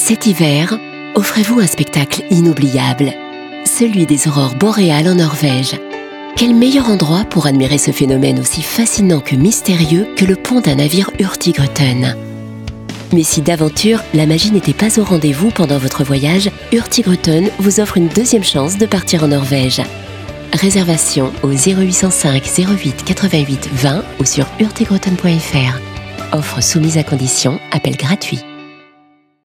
Cet hiver, offrez-vous un spectacle inoubliable, celui des aurores boréales en Norvège. Quel meilleur endroit pour admirer ce phénomène aussi fascinant que mystérieux que le pont d'un navire Hurtigruten. Mais si d'aventure, la magie n'était pas au rendez-vous pendant votre voyage, Hurtigruten vous offre une deuxième chance de partir en Norvège. Réservation au 0805 08 88 20 ou sur hurtigruten.fr. Offre soumise à condition, appel gratuit.